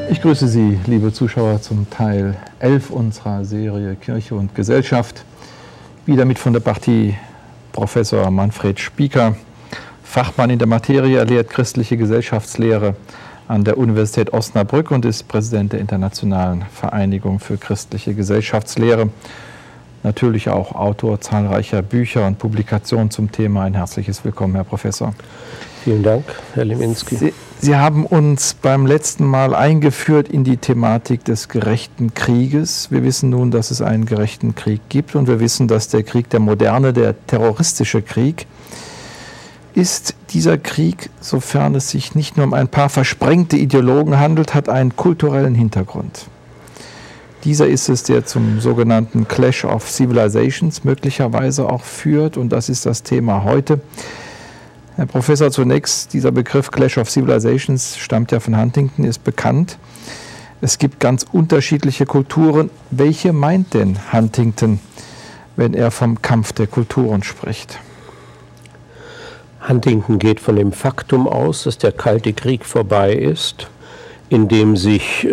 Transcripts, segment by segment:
Ich grüße Sie, liebe Zuschauer, zum Teil 11 unserer Serie Kirche und Gesellschaft. Wieder mit von der Partie Professor Manfred Spieker, Fachmann in der Materie, er lehrt christliche Gesellschaftslehre an der Universität Osnabrück und ist Präsident der Internationalen Vereinigung für christliche Gesellschaftslehre. Natürlich auch Autor zahlreicher Bücher und Publikationen zum Thema. Ein herzliches Willkommen, Herr Professor. Vielen Dank, Herr Leminski. Sie haben uns beim letzten Mal eingeführt in die Thematik des gerechten Krieges. Wir wissen nun, dass es einen gerechten Krieg gibt und wir wissen, dass der Krieg der Moderne, der terroristische Krieg, ist. Dieser Krieg, sofern es sich nicht nur um ein paar versprengte Ideologen handelt, hat einen kulturellen Hintergrund. Dieser ist es, der zum sogenannten Clash of Civilizations möglicherweise auch führt, und das ist das Thema heute. Herr Professor, zunächst, dieser Begriff Clash of Civilizations stammt ja von Huntington, ist bekannt. Es gibt ganz unterschiedliche Kulturen. Welche meint denn Huntington, wenn er vom Kampf der Kulturen spricht? Huntington geht von dem Faktum aus, dass der Kalte Krieg vorbei ist, indem sich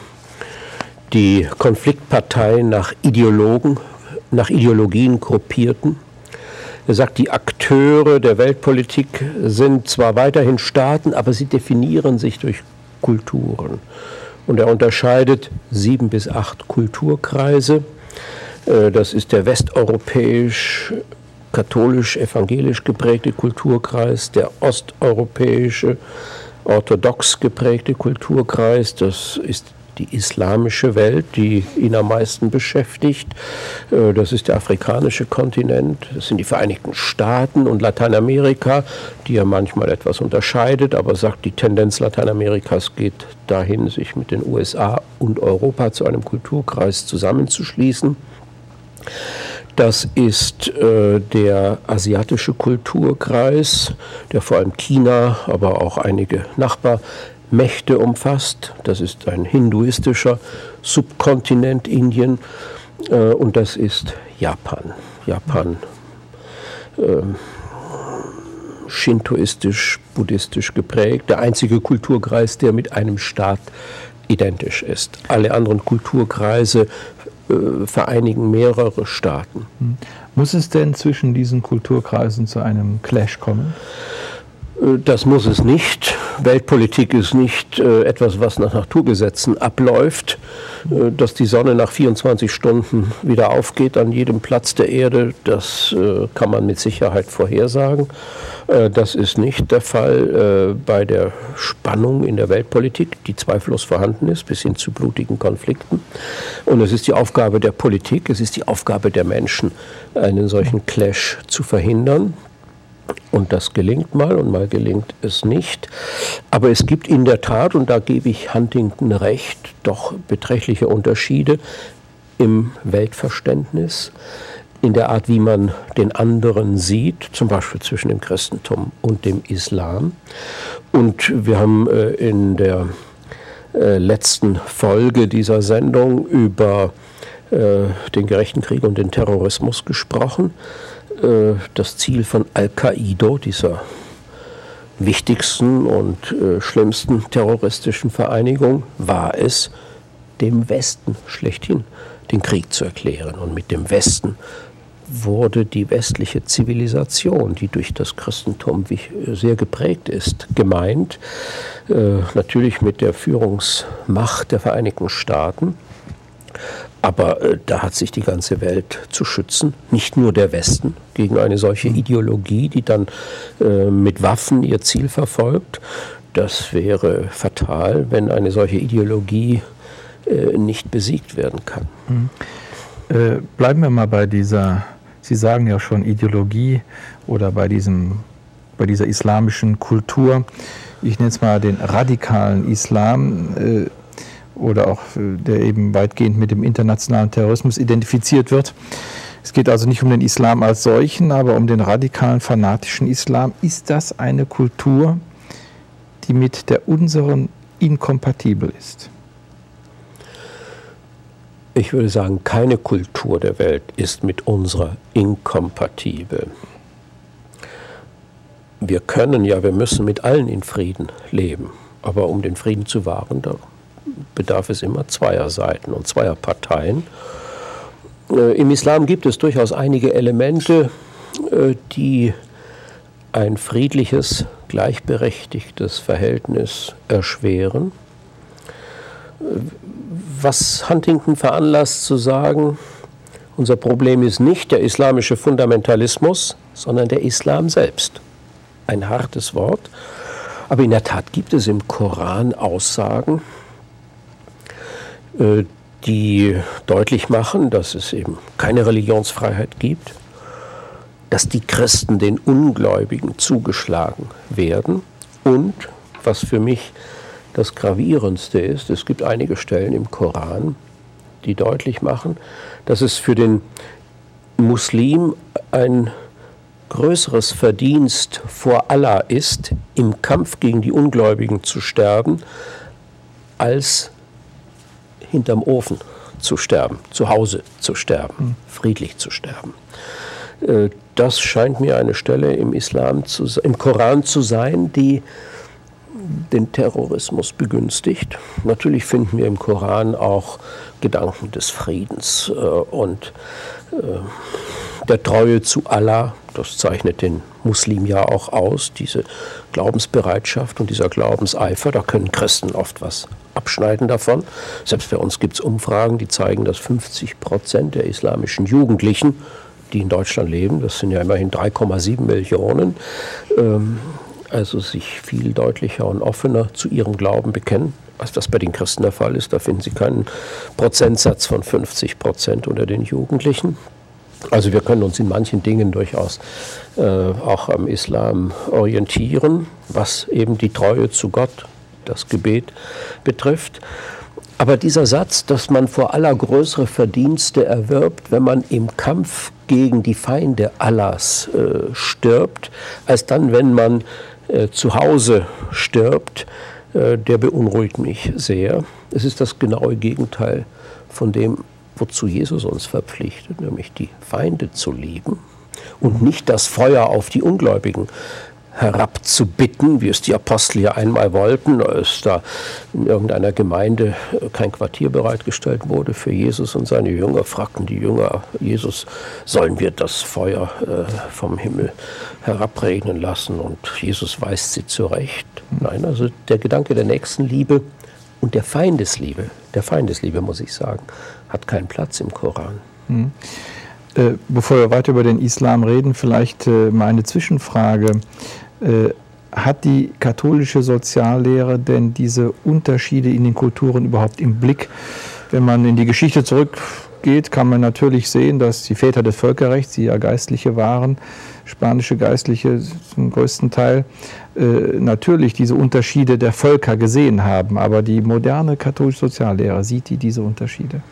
die Konfliktparteien nach Ideologien gruppierten. Er sagt, die Akteure der Weltpolitik sind zwar weiterhin Staaten, aber sie definieren sich durch Kulturen. Und er unterscheidet 7 bis 8 Kulturkreise. Das ist der westeuropäisch, katholisch-evangelisch geprägte Kulturkreis, der osteuropäische, orthodox geprägte Kulturkreis, das ist die islamische Welt, die ihn am meisten beschäftigt. Das ist der afrikanische Kontinent, das sind die Vereinigten Staaten und Lateinamerika, die er manchmal etwas unterscheidet, aber sagt, die Tendenz Lateinamerikas geht dahin, sich mit den USA und Europa zu einem Kulturkreis zusammenzuschließen. Das ist der asiatische Kulturkreis, der vor allem China, aber auch einige Nachbarmächte umfasst. Das ist ein hinduistischer Subkontinent Indien und das ist Japan. Japan shintoistisch, buddhistisch geprägt. Der einzige Kulturkreis, der mit einem Staat identisch ist. Alle anderen Kulturkreise vereinigen mehrere Staaten. Muss es denn zwischen diesen Kulturkreisen zu einem Clash kommen? Das muss es nicht. Weltpolitik ist nicht etwas, was nach Naturgesetzen abläuft, dass die Sonne nach 24 Stunden wieder aufgeht an jedem Platz der Erde. Das kann man mit Sicherheit vorhersagen. Das ist nicht der Fall bei der Spannung in der Weltpolitik, die zweifellos vorhanden ist, bis hin zu blutigen Konflikten. Und es ist die Aufgabe der Politik, es ist die Aufgabe der Menschen, einen solchen Clash zu verhindern. Und das gelingt mal und mal gelingt es nicht. Aber es gibt in der Tat, und da gebe ich Huntington recht, doch beträchtliche Unterschiede im Weltverständnis, in der Art, wie man den anderen sieht, zum Beispiel zwischen dem Christentum und dem Islam. Und wir haben in der letzten Folge dieser Sendung über den gerechten Krieg und den Terrorismus gesprochen. Das Ziel von Al-Qaida, dieser wichtigsten und schlimmsten terroristischen Vereinigung, war es, dem Westen schlechthin den Krieg zu erklären. Und mit dem Westen wurde die westliche Zivilisation, die durch das Christentum sehr geprägt ist, gemeint. Natürlich mit der Führungsmacht der Vereinigten Staaten. Aber da hat sich die ganze Welt zu schützen, nicht nur der Westen, gegen eine solche Ideologie, die dann mit Waffen ihr Ziel verfolgt. Das wäre fatal, wenn eine solche Ideologie nicht besiegt werden kann. Bleiben wir mal bei dieser, Sie sagen ja schon Ideologie oder bei dieser islamischen Kultur. Ich nenne es mal den radikalen Islam. Oder auch der eben weitgehend mit dem internationalen Terrorismus identifiziert wird. Es geht also nicht um den Islam als solchen, aber um den radikalen, fanatischen Islam. Ist das eine Kultur, die mit der unseren inkompatibel ist? Ich würde sagen, keine Kultur der Welt ist mit unserer inkompatibel. Wir müssen mit allen in Frieden leben. Aber um den Frieden zu wahren, da bedarf es immer zweier Seiten und zweier Parteien. Im Islam gibt es durchaus einige Elemente, die ein friedliches, gleichberechtigtes Verhältnis erschweren. Was Huntington veranlasst zu sagen, unser Problem ist nicht der islamische Fundamentalismus, sondern der Islam selbst. Ein hartes Wort, aber in der Tat gibt es im Koran Aussagen, die deutlich machen, dass es eben keine Religionsfreiheit gibt, dass die Christen den Ungläubigen zugeschlagen werden und, was für mich das Gravierendste ist, es gibt einige Stellen im Koran, die deutlich machen, dass es für den Muslim ein größeres Verdienst vor Allah ist, im Kampf gegen die Ungläubigen zu sterben, als hinterm Ofen zu sterben, zu Hause zu sterben, friedlich zu sterben. Das scheint mir eine Stelle im Koran zu sein, die den Terrorismus begünstigt. Natürlich finden wir im Koran auch Gedanken des Friedens und der Treue zu Allah. Das zeichnet den Muslim ja auch aus, diese Glaubensbereitschaft und dieser Glaubenseifer. Da können Christen oft was abschneiden davon. Selbst bei uns gibt es Umfragen, die zeigen, dass 50% der islamischen Jugendlichen, die in Deutschland leben, das sind ja immerhin 3,7 Millionen, also sich viel deutlicher und offener zu ihrem Glauben bekennen, als das bei den Christen der Fall ist. Da finden Sie keinen Prozentsatz von 50% unter den Jugendlichen. Also wir können uns in manchen Dingen durchaus auch am Islam orientieren, was eben die Treue zu Gott, das Gebet betrifft. Aber dieser Satz, dass man vor aller größere Verdienste erwirbt, wenn man im Kampf gegen die Feinde Allahs stirbt, als dann, wenn man zu Hause stirbt, der beunruhigt mich sehr. Es ist das genaue Gegenteil von dem, wozu Jesus uns verpflichtet, nämlich die Feinde zu lieben und nicht das Feuer auf die Ungläubigen herabzubitten, wie es die Apostel ja einmal wollten, als da in irgendeiner Gemeinde kein Quartier bereitgestellt wurde für Jesus und seine Jünger, fragten die Jünger, Jesus, sollen wir das Feuer vom Himmel herabregnen lassen? Und Jesus weist sie zurecht. Nein, also der Gedanke der Nächstenliebe und der Feindesliebe muss ich sagen, hat keinen Platz im Koran. Bevor wir weiter über den Islam reden, vielleicht mal eine Zwischenfrage. Hat die katholische Soziallehre denn diese Unterschiede in den Kulturen überhaupt im Blick? Wenn man in die Geschichte zurückgeht, kann man natürlich sehen, dass die Väter des Völkerrechts, die ja Geistliche waren, spanische Geistliche zum größten Teil, natürlich diese Unterschiede der Völker gesehen haben. Aber die moderne katholische Soziallehre, sieht die diese Unterschiede?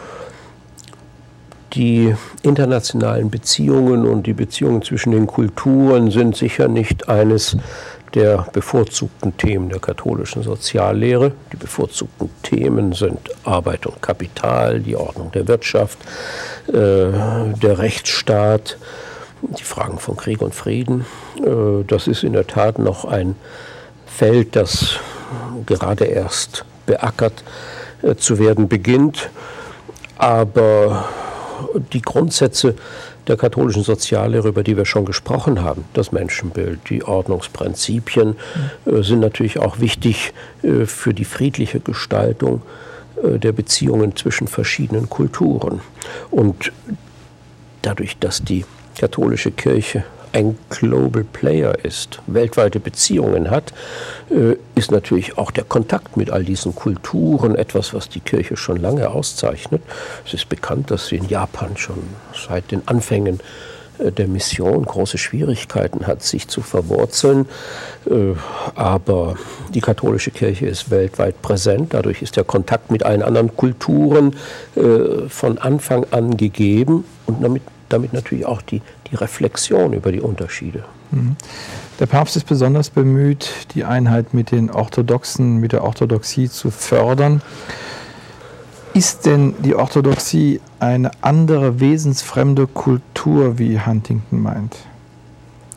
Die internationalen Beziehungen und die Beziehungen zwischen den Kulturen sind sicher nicht eines der bevorzugten Themen der katholischen Soziallehre. Die bevorzugten Themen sind Arbeit und Kapital, die Ordnung der Wirtschaft, der Rechtsstaat, die Fragen von Krieg und Frieden. Das ist in der Tat noch ein Feld, das gerade erst beackert zu werden beginnt. Aber die Grundsätze der katholischen Soziallehre, über die wir schon gesprochen haben, das Menschenbild, die Ordnungsprinzipien, sind natürlich auch wichtig für die friedliche Gestaltung der Beziehungen zwischen verschiedenen Kulturen. Und dadurch, dass die katholische Kirche ein Global Player ist, weltweite Beziehungen hat, ist natürlich auch der Kontakt mit all diesen Kulturen etwas, was die Kirche schon lange auszeichnet. Es ist bekannt, dass sie in Japan schon seit den Anfängen der Mission große Schwierigkeiten hat, sich zu verwurzeln. Aber die katholische Kirche ist weltweit präsent. Dadurch ist der Kontakt mit allen anderen Kulturen von Anfang an gegeben und damit natürlich auch die Reflexion über die Unterschiede. Der Papst ist besonders bemüht, die Einheit mit den Orthodoxen, mit der Orthodoxie zu fördern. Ist denn die Orthodoxie eine andere wesensfremde Kultur, wie Huntington meint?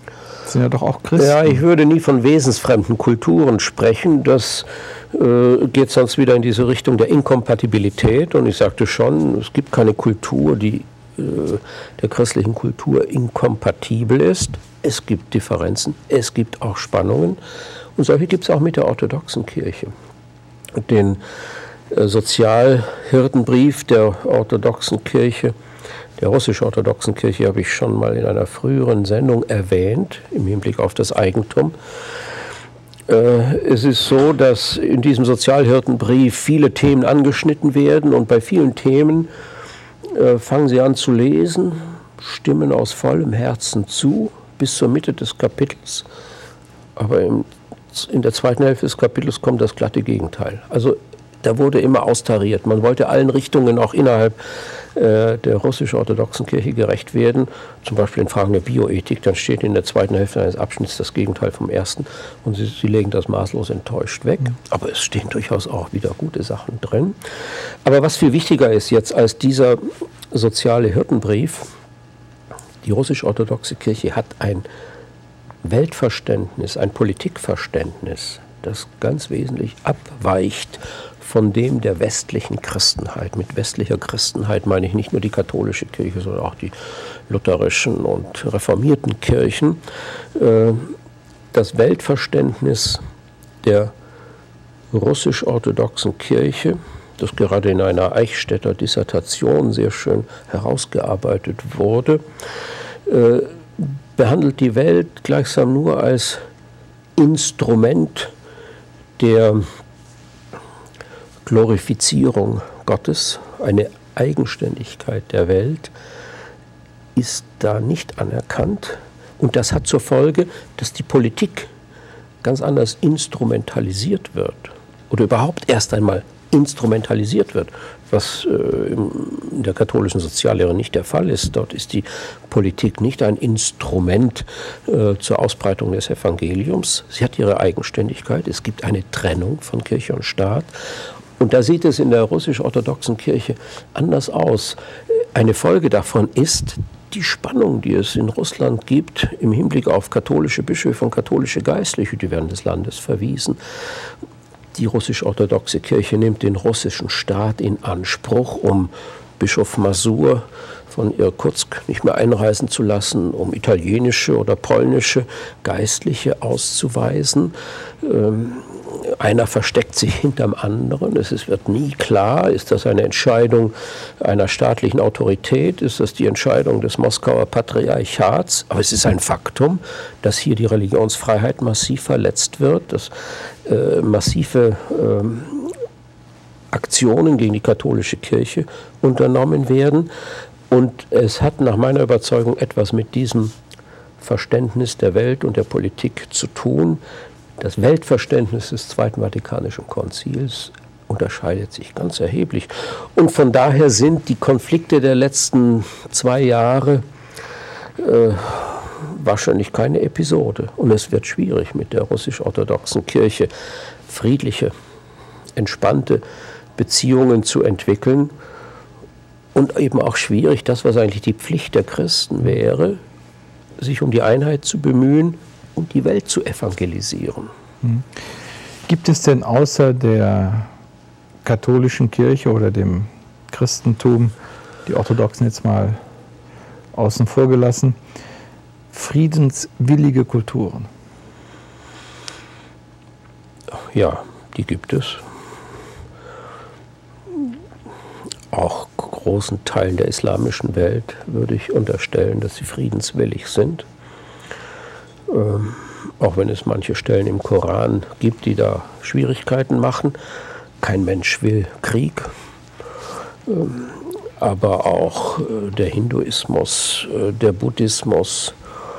Das sind ja doch auch Christen. Ja, ich würde nie von wesensfremden Kulturen sprechen. Das geht sonst wieder in diese Richtung der Inkompatibilität. Und ich sagte schon, es gibt keine Kultur, die der christlichen Kultur inkompatibel ist. Es gibt Differenzen, es gibt auch Spannungen. Und solche gibt es auch mit der orthodoxen Kirche. Den Sozialhirtenbrief der orthodoxen Kirche, der russisch-orthodoxen Kirche, habe ich schon mal in einer früheren Sendung erwähnt, im Hinblick auf das Eigentum. Es ist so, dass in diesem Sozialhirtenbrief viele Themen angeschnitten werden und bei vielen Themen fangen sie an zu lesen, stimmen aus vollem Herzen zu, bis zur Mitte des Kapitels. Aber in der zweiten Hälfte des Kapitels kommt das glatte Gegenteil. Also da wurde immer austariert. Man wollte allen Richtungen auch innerhalb der russisch-orthodoxen Kirche gerecht werden. Zum Beispiel in Fragen der Bioethik. Dann steht in der zweiten Hälfte eines Abschnitts das Gegenteil vom ersten. Und sie legen das maßlos enttäuscht weg. Aber es stehen durchaus auch wieder gute Sachen drin. Aber was viel wichtiger ist jetzt als dieser soziale Hirtenbrief, die russisch-orthodoxe Kirche hat ein Weltverständnis, ein Politikverständnis, das ganz wesentlich abweicht von dem der westlichen Christenheit. Mit westlicher Christenheit meine ich nicht nur die katholische Kirche, sondern auch die lutherischen und reformierten Kirchen. Das Weltverständnis der russisch-orthodoxen Kirche, das gerade in einer Eichstätter Dissertation sehr schön herausgearbeitet wurde, behandelt die Welt gleichsam nur als Instrument der Glorifizierung Gottes. Eine Eigenständigkeit der Welt ist da nicht anerkannt. Und das hat zur Folge, dass die Politik ganz anders instrumentalisiert wird oder überhaupt erst einmal instrumentalisiert wird, was in der katholischen Soziallehre nicht der Fall ist. Dort ist die Politik nicht ein Instrument zur Ausbreitung des Evangeliums. Sie hat ihre Eigenständigkeit. Es gibt eine Trennung von Kirche und Staat. Und da sieht es in der russisch-orthodoxen Kirche anders aus. Eine Folge davon ist die Spannung, die es in Russland gibt im Hinblick auf katholische Bischöfe und katholische Geistliche, die werden des Landes verwiesen. Die russisch-orthodoxe Kirche nimmt den russischen Staat in Anspruch, um Bischof Masur von Irkutsk nicht mehr einreisen zu lassen, um italienische oder polnische Geistliche auszuweisen. Einer versteckt sich hinterm anderen. Es wird nie klar, ist das eine Entscheidung einer staatlichen Autorität, ist das die Entscheidung des Moskauer Patriarchats. Aber es ist ein Faktum, dass hier die Religionsfreiheit massiv verletzt wird, dass massive Aktionen gegen die katholische Kirche unternommen werden. Und es hat nach meiner Überzeugung etwas mit diesem Verständnis der Welt und der Politik zu tun. Das Weltverständnis des Zweiten Vatikanischen Konzils unterscheidet sich ganz erheblich. Und von daher sind die Konflikte der letzten 2 Jahre wahrscheinlich keine Episode. Und es wird schwierig mit der russisch-orthodoxen Kirche friedliche, entspannte Beziehungen zu entwickeln. Und eben auch schwierig, das, was eigentlich die Pflicht der Christen wäre, sich um die Einheit zu bemühen und die Welt zu evangelisieren. Gibt es denn außer der katholischen Kirche oder dem Christentum, die Orthodoxen jetzt mal außen vor gelassen, friedenswillige Kulturen? Ja, die gibt es. Auch großen Teilen der islamischen Welt würde ich unterstellen, dass sie friedenswillig sind. Auch wenn es manche Stellen im Koran gibt, die da Schwierigkeiten machen. Kein Mensch will Krieg. Aber auch der Hinduismus, der Buddhismus,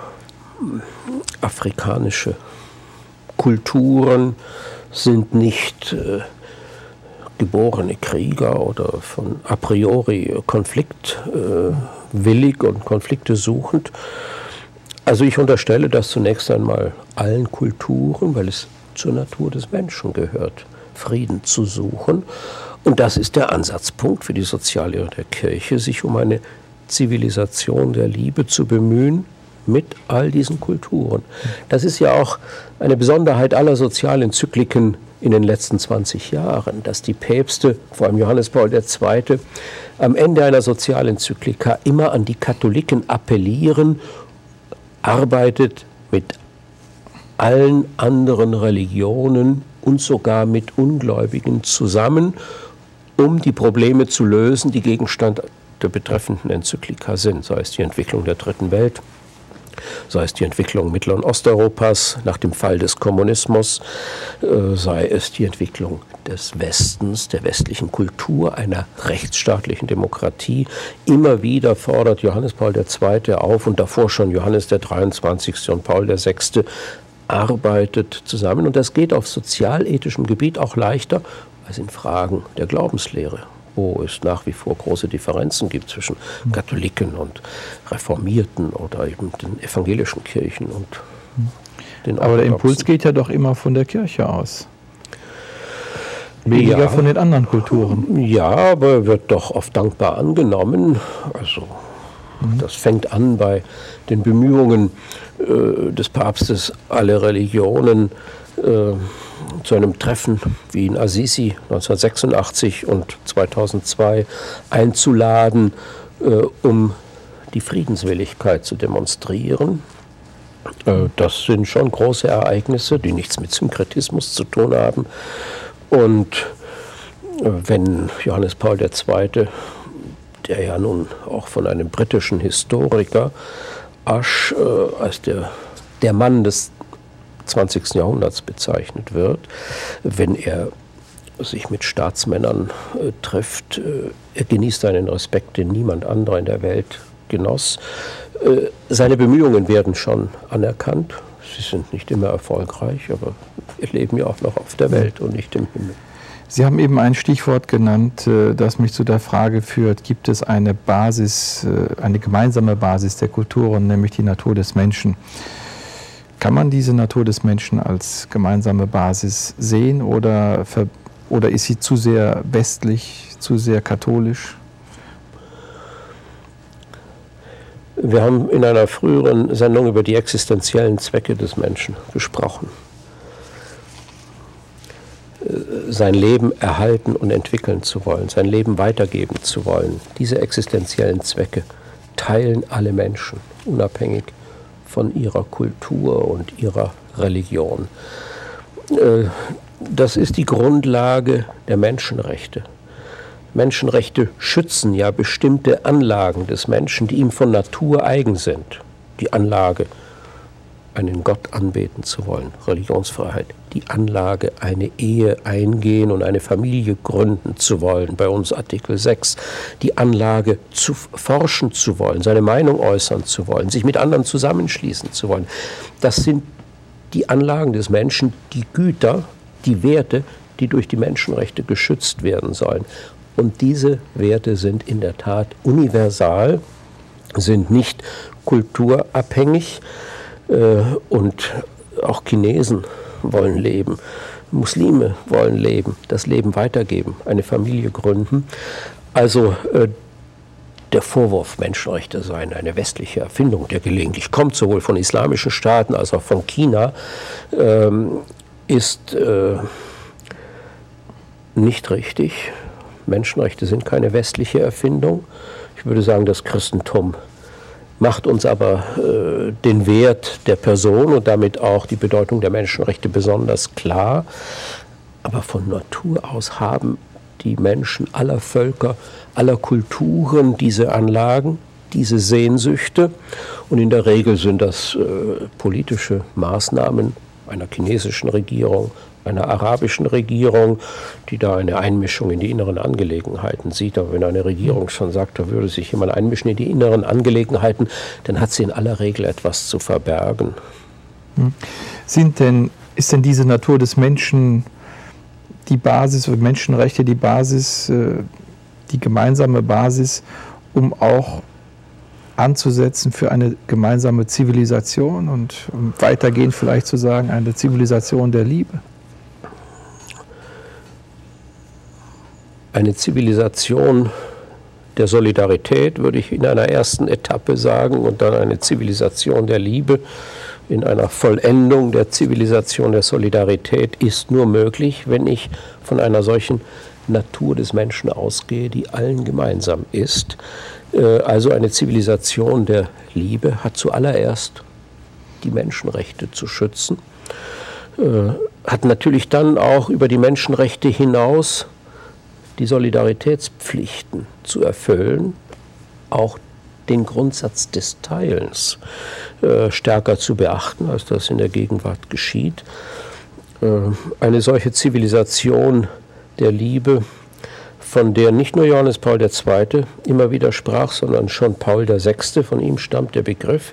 afrikanische Kulturen sind nicht geborene Krieger oder von a priori konfliktwillig und Konflikte suchend. Also ich unterstelle das zunächst einmal allen Kulturen, weil es zur Natur des Menschen gehört, Frieden zu suchen. Und das ist der Ansatzpunkt für die Soziallehre der Kirche, sich um eine Zivilisation der Liebe zu bemühen, mit all diesen Kulturen. Das ist ja auch eine Besonderheit aller Sozialenzykliken in den letzten 20 Jahren, dass die Päpste, vor allem Johannes Paul II., am Ende einer Sozialenzyklika immer an die Katholiken appellieren, arbeitet mit allen anderen Religionen und sogar mit Ungläubigen zusammen, um die Probleme zu lösen, die Gegenstand der betreffenden Enzyklika sind, sei es die Entwicklung der Dritten Welt, sei es die Entwicklung Mittel- und Osteuropas nach dem Fall des Kommunismus, sei es die Entwicklung des Westens, der westlichen Kultur, einer rechtsstaatlichen Demokratie. Immer wieder fordert Johannes Paul II. Auf und davor schon Johannes der 23. und Paul VI. Arbeitet zusammen. Und das geht auf sozialethischem Gebiet auch leichter als in Fragen der Glaubenslehre, wo es nach wie vor große Differenzen gibt zwischen Katholiken und Reformierten oder eben den evangelischen Kirchen und den Orthodoxen. Aber der Impuls geht ja doch immer von der Kirche aus. Weniger von den anderen Kulturen. Ja, aber wird doch oft dankbar angenommen. Also das fängt an bei den Bemühungen des Papstes, alle Religionen zu einem Treffen wie in Assisi 1986 und 2002 einzuladen, um die Friedenswilligkeit zu demonstrieren. Das sind schon große Ereignisse, die nichts mit Synkretismus zu tun haben. Und wenn Johannes Paul II., der ja nun auch von einem britischen Historiker Ash als der Mann des 20. Jahrhunderts bezeichnet wird, wenn er sich mit Staatsmännern trifft, er genießt einen Respekt, den niemand anderer in der Welt genoss. Seine Bemühungen werden schon anerkannt. Sie sind nicht immer erfolgreich, aber wir leben ja auch noch auf der Welt und nicht im Himmel. Sie haben eben ein Stichwort genannt, das mich zu der Frage führt, gibt es eine Basis, eine gemeinsame Basis der Kulturen, nämlich die Natur des Menschen? Kann man diese Natur des Menschen als gemeinsame Basis sehen oder ist sie zu sehr westlich, zu sehr katholisch? Wir haben in einer früheren Sendung über die existenziellen Zwecke des Menschen gesprochen. Sein Leben erhalten und entwickeln zu wollen, sein Leben weitergeben zu wollen. Diese existenziellen Zwecke teilen alle Menschen, unabhängig von ihrer Kultur und ihrer Religion. Das ist die Grundlage der Menschenrechte. Menschenrechte schützen ja bestimmte Anlagen des Menschen, die ihm von Natur eigen sind. Die Anlage, einen Gott anbeten zu wollen, Religionsfreiheit. Die Anlage, eine Ehe eingehen und eine Familie gründen zu wollen, bei uns Artikel 6. Die Anlage, zu forschen zu wollen, seine Meinung äußern zu wollen, sich mit anderen zusammenschließen zu wollen. Das sind die Anlagen des Menschen, die Güter, die Werte, die durch die Menschenrechte geschützt werden sollen. Und diese Werte sind in der Tat universal, sind nicht kulturabhängig, und auch Chinesen wollen leben, Muslime wollen leben, das Leben weitergeben, eine Familie gründen. Also der Vorwurf, Menschenrechte seien eine westliche Erfindung, der gelegentlich kommt, sowohl von islamischen Staaten als auch von China, ist nicht richtig. Menschenrechte sind keine westliche Erfindung. Ich würde sagen, das Christentum macht uns aber den Wert der Person und damit auch die Bedeutung der Menschenrechte besonders klar. Aber von Natur aus haben die Menschen aller Völker, aller Kulturen diese Anlagen, diese Sehnsüchte. Und in der Regel sind das politische Maßnahmen einer chinesischen Regierung, einer arabischen Regierung, die da eine Einmischung in die inneren Angelegenheiten sieht. Aber wenn eine Regierung schon sagt, da würde sich jemand einmischen in die inneren Angelegenheiten, dann hat sie in aller Regel etwas zu verbergen. Ist denn diese Natur des Menschen die Basis, Menschenrechte die Basis, die gemeinsame Basis, um auch anzusetzen für eine gemeinsame Zivilisation und weitergehend vielleicht zu sagen, eine Zivilisation der Liebe? Eine Zivilisation der Solidarität, würde ich in einer ersten Etappe sagen, und dann eine Zivilisation der Liebe in einer Vollendung der Zivilisation der Solidarität ist nur möglich, wenn ich von einer solchen Natur des Menschen ausgehe, die allen gemeinsam ist. Also eine Zivilisation der Liebe hat zuallererst die Menschenrechte zu schützen, hat natürlich dann auch über die Menschenrechte hinaus die Solidaritätspflichten zu erfüllen, auch den Grundsatz des Teilens stärker zu beachten, als das in der Gegenwart geschieht. Eine solche Zivilisation der Liebe, von der nicht nur Johannes Paul II. Immer wieder sprach, sondern schon Paul VI., von ihm stammt der Begriff,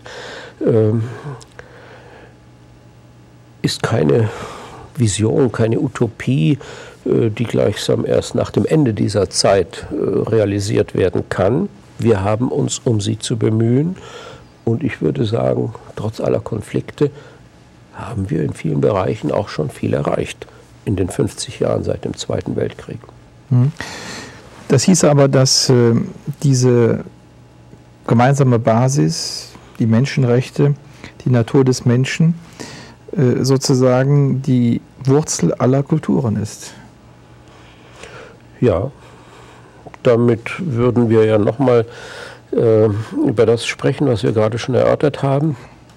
ist keine Vision, keine Utopie, die gleichsam erst nach dem Ende dieser Zeit realisiert werden kann. Wir haben uns um sie zu bemühen und ich würde sagen, trotz aller Konflikte haben wir in vielen Bereichen auch schon viel erreicht in den 50 Jahren seit dem Zweiten Weltkrieg. Das hieß aber, dass diese gemeinsame Basis, die Menschenrechte, die Natur des Menschen sozusagen die Wurzel aller Kulturen ist. Ja, damit würden wir ja nochmal über das sprechen, was wir gerade schon erörtert haben,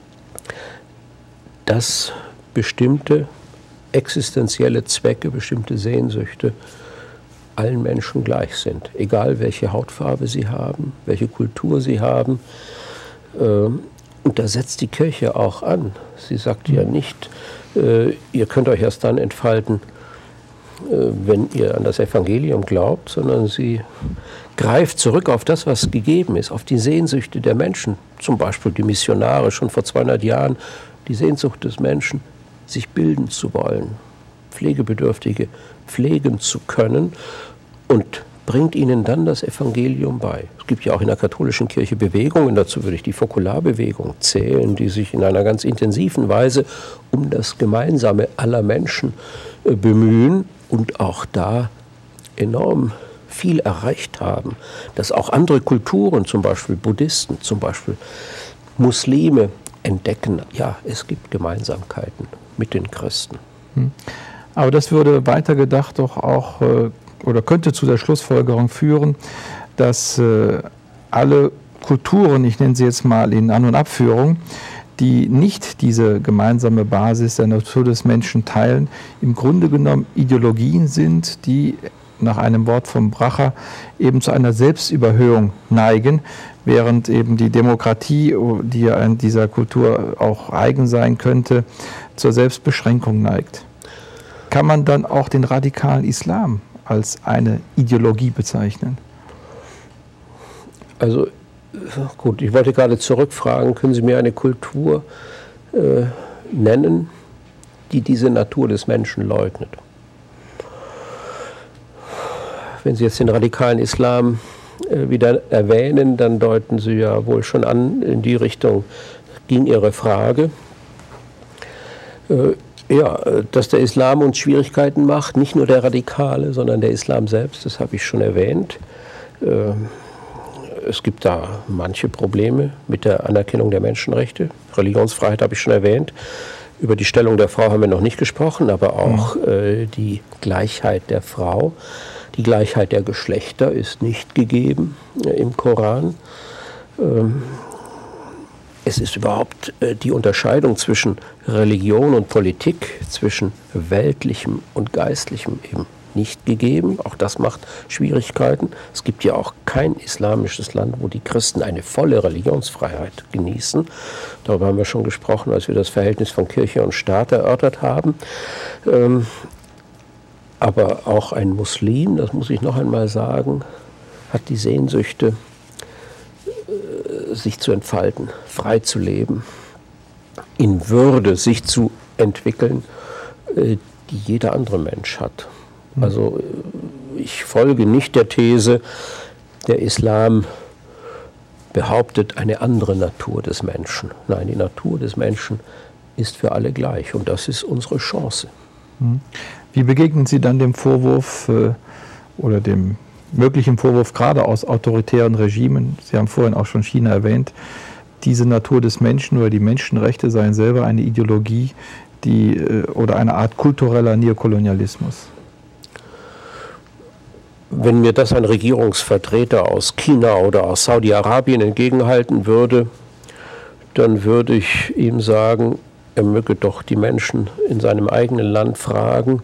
dass bestimmte existenzielle Zwecke, bestimmte Sehnsüchte allen Menschen gleich sind, egal welche Hautfarbe sie haben, welche Kultur sie haben. Und da setzt die Kirche auch an. Sie sagt ja nicht, ihr könnt euch erst dann entfalten, wenn ihr an das Evangelium glaubt, sondern sie greift zurück auf das, was gegeben ist, auf die Sehnsüchte der Menschen, zum Beispiel die Missionare schon vor 200 Jahren, die Sehnsucht des Menschen, sich bilden zu wollen, Pflegebedürftige pflegen zu können und bringt ihnen dann das Evangelium bei. Es gibt ja auch in der katholischen Kirche Bewegungen, dazu würde ich die Fokularbewegung zählen, die sich in einer ganz intensiven Weise um das Gemeinsame aller Menschen bemühen und auch da enorm viel erreicht haben, dass auch andere Kulturen, zum Beispiel Buddhisten, zum Beispiel Muslime, entdecken, ja, es gibt Gemeinsamkeiten mit den Christen. Aber das würde weitergedacht doch auch oder könnte zu der Schlussfolgerung führen, dass alle Kulturen, ich nenne sie jetzt mal in An- und Abführung, die nicht diese gemeinsame Basis der Natur des Menschen teilen, im Grunde genommen Ideologien sind, die nach einem Wort von Bracher eben zu einer Selbstüberhöhung neigen, während eben die Demokratie, die ja in dieser Kultur auch eigen sein könnte, zur Selbstbeschränkung neigt. Kann man dann auch den radikalen Islam als eine Ideologie bezeichnen? Also gut, ich wollte gerade zurückfragen, können Sie mir eine Kultur nennen, die diese Natur des Menschen leugnet? Wenn Sie jetzt den radikalen Islam wieder erwähnen, dann deuten Sie ja wohl schon an, in die Richtung ging Ihre Frage. Ja, dass der Islam uns Schwierigkeiten macht, nicht nur der Radikale, sondern der Islam selbst, das habe ich schon erwähnt. Es gibt da manche Probleme mit der Anerkennung der Menschenrechte. Religionsfreiheit habe ich schon erwähnt. Über die Stellung der Frau haben wir noch nicht gesprochen, aber auch die Gleichheit der Frau. Die Gleichheit der Geschlechter ist nicht gegeben im Koran. Es ist überhaupt die Unterscheidung zwischen Religion und Politik, zwischen weltlichem und geistlichem eben nicht gegeben. Auch das macht Schwierigkeiten. Es gibt ja auch kein islamisches Land, wo die Christen eine volle Religionsfreiheit genießen. Darüber haben wir schon gesprochen, als wir das Verhältnis von Kirche und Staat erörtert haben. Aber auch ein Muslim, das muss ich noch einmal sagen, hat die Sehnsüchte, sich zu entfalten, frei zu leben, in Würde sich zu entwickeln, die jeder andere Mensch hat. Also ich folge nicht der These, der Islam behauptet eine andere Natur des Menschen. Nein, die Natur des Menschen ist für alle gleich und das ist unsere Chance. Wie begegnen Sie dann dem Vorwurf oder dem möglichen Vorwurf gerade aus autoritären Regimen, Sie haben vorhin auch schon China erwähnt, diese Natur des Menschen oder die Menschenrechte seien selber eine Ideologie, oder eine Art kultureller Neokolonialismus. Wenn mir das ein Regierungsvertreter aus China oder aus Saudi-Arabien entgegenhalten würde, dann würde ich ihm sagen, er möge doch die Menschen in seinem eigenen Land fragen,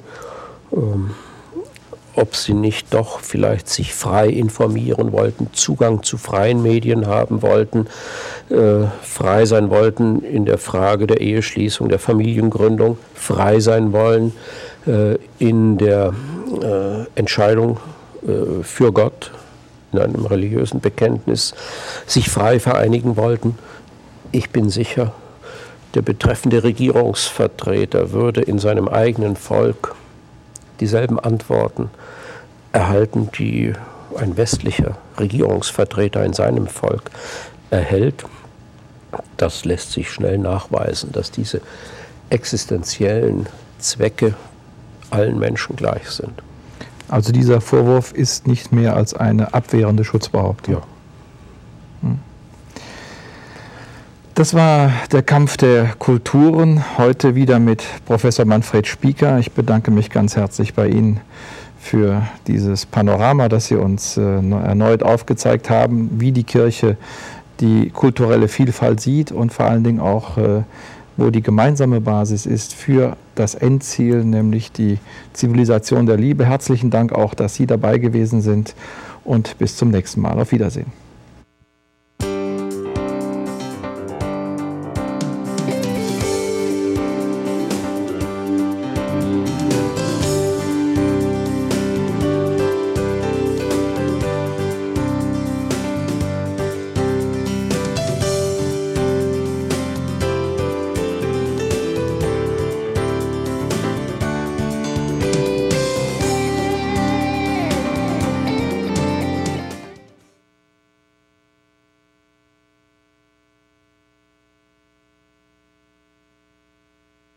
ob sie nicht doch vielleicht sich frei informieren wollten, Zugang zu freien Medien haben wollten, frei sein wollten in der Frage der Eheschließung, der Familiengründung, frei sein wollen in der Entscheidung für Gott, in einem religiösen Bekenntnis, sich frei vereinigen wollten. Ich bin sicher, der betreffende Regierungsvertreter würde in seinem eigenen Volk dieselben Antworten erhalten, die ein westlicher Regierungsvertreter in seinem Volk erhält. Das lässt sich schnell nachweisen, dass diese existenziellen Zwecke allen Menschen gleich sind. Also dieser Vorwurf ist nicht mehr als eine abwehrende Schutzbehauptung. Ja. Das war der Kampf der Kulturen, heute wieder mit Professor Manfred Spieker. Ich bedanke mich ganz herzlich bei Ihnen für dieses Panorama, das Sie uns erneut aufgezeigt haben, wie die Kirche die kulturelle Vielfalt sieht und vor allen Dingen auch, wo die gemeinsame Basis ist für das Endziel, nämlich die Zivilisation der Liebe. Herzlichen Dank auch, dass Sie dabei gewesen sind und bis zum nächsten Mal. Auf Wiedersehen.